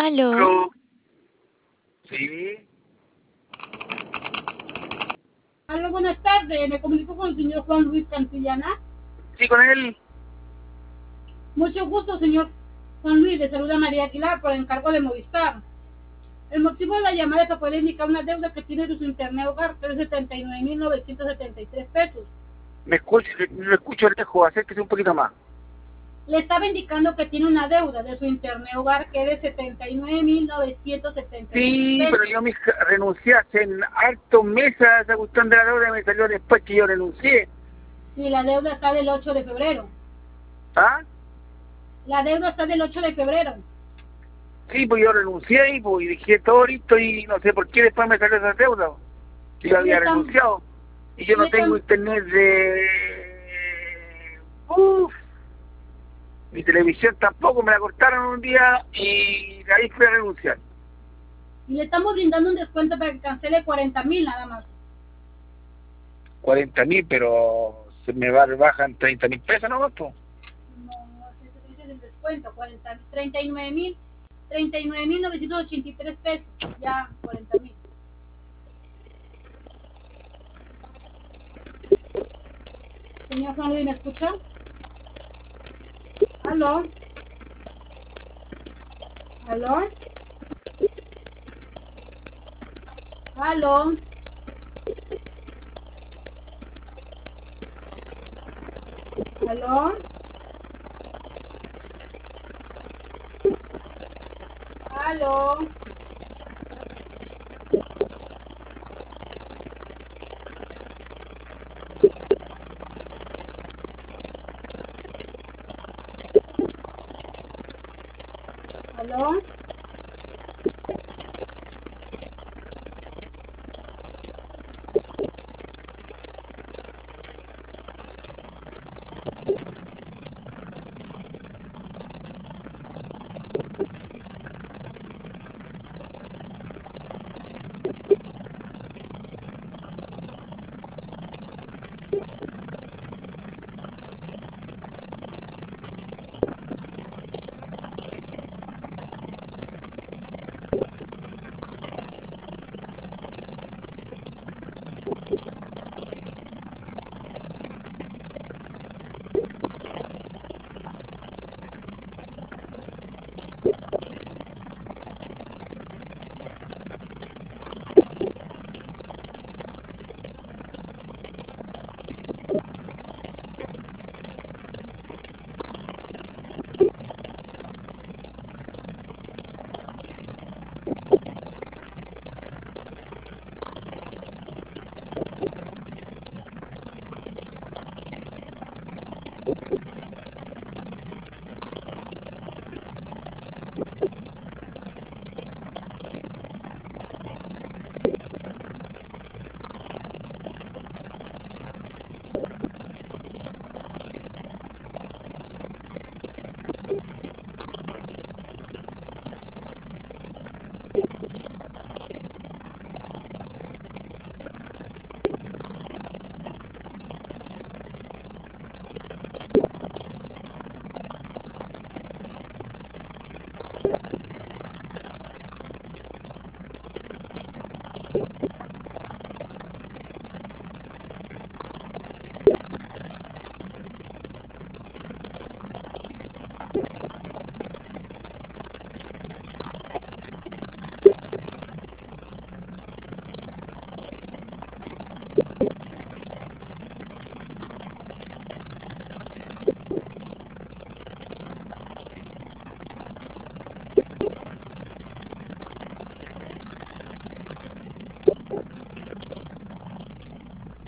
Aló, Aló. Sí, Aló, buenas tardes. Me comunico con el señor Juan Luis Cantillana. sí, con él. Mucho gusto, señor Juan Luis. Le saluda María Aguilar por encargo de Movistar. El motivo de la llamada es para poder indicar una deuda que tiene de su internet hogar, que es de 79.973 pesos. Lo escucho lejos, acérquese un poquito más. Le estaba indicando que tiene una deuda de su internet hogar que es de 79.973 Sí, pesos. pero yo renuncié hace hartos meses a esa cuestión de la deuda, me salió después que yo renuncié. Y la deuda está del 8 de febrero. ¿Ah? La deuda está del 8 de febrero. Sí, pues yo renuncié y dije todo listo y no sé por qué después me salió esa deuda. Yo había renunciado y yo no tengo internet de... Mi televisión tampoco, me la cortaron un día y de ahí fui a renunciar. Y le estamos brindando un descuento para que cancele 40.000 nada más. 40.000, pero se me bajan 30.000 pesos, ¿no? Pues. No, ese es el descuento, 39.983 pesos, ya 40.000. Señor Juan Luis, ¿me escucha? ¿Aló? ¿Aló? ¿Aló? ¿Aló? ¿Aló? ¿Aló?